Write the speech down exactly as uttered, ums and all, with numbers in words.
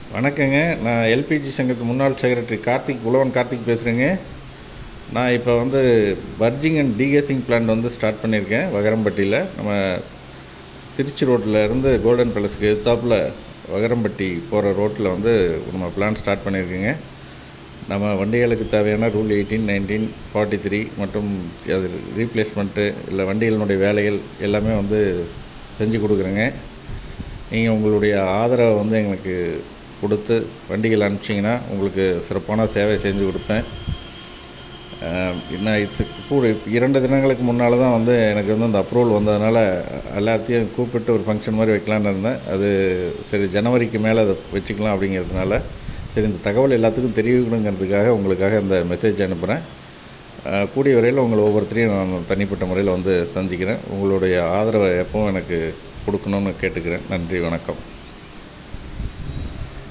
வணக்கங்க. நான் எல்பிஜி சங்கத்து முன்னாள் செக்ரட்டரி கார்த்திக் உழவன் கார்த்திக் பேசுகிறேங்க. நான் இப்போ வந்து பர்ஜிங் அண்ட் டீகேசிங் பிளான்ட் வந்து ஸ்டார்ட் பண்ணியிருக்கேன் வகரம்பட்டியில். நம்ம திருச்சி ரோட்டில் இருந்து கோல்டன் பேலஸுக்கு எதிர்த்தாப்பில் வகரம்பட்டி போகிற ரோட்டில் வந்து நம்ம பிளான் ஸ்டார்ட் பண்ணியிருக்கேங்க. நம்ம வண்டிகளுக்கு தேவையான rule eighteen nineteen forty three மற்றும் அது ரீப்ளேஸ்மெண்ட்டு இல்லை வண்டிகளினுடைய வேலைகள் எல்லாமே வந்து செஞ்சு கொடுக்குறேங்க. நீங்கள் உங்களுடைய ஆதரவை வந்து எங்களுக்கு கொடுத்து வண்டிகள் அனுப்பிச்சிங்கன்னா உங்களுக்கு சிறப்பான சேவை செஞ்சு கொடுப்பேன். நான் இது கூட இரண்டு தினங்களுக்கு முன்னால் தான் வந்து எனக்கு வந்து அந்த அப்ரூவல் வந்ததுனால எல்லாத்தையும் கூப்பிட்டு ஒரு ஃபங்க்ஷன் மாதிரி வைக்கலான்னு இருந்தேன். அது சரி ஜனவரிக்கு மேலே அதை வச்சுக்கலாம் அப்படிங்கிறதுனால சரி இந்த தகவல் எல்லாத்துக்கும் தெரிவிக்கணுங்கிறதுக்காக உங்களுக்காக இந்த மெசேஜ் அனுப்புகிறேன். கூடிய வரையில் உங்களை ஒவ்வொருத்தரையும் நான் தனிப்பட்ட முறையில் வந்து சந்திக்கிறேன். உங்களுடைய ஆதரவை எப்பவும் எனக்கு கொடுக்கணும்னு கேட்டுக்கிறேன். நன்றி, வணக்கம்.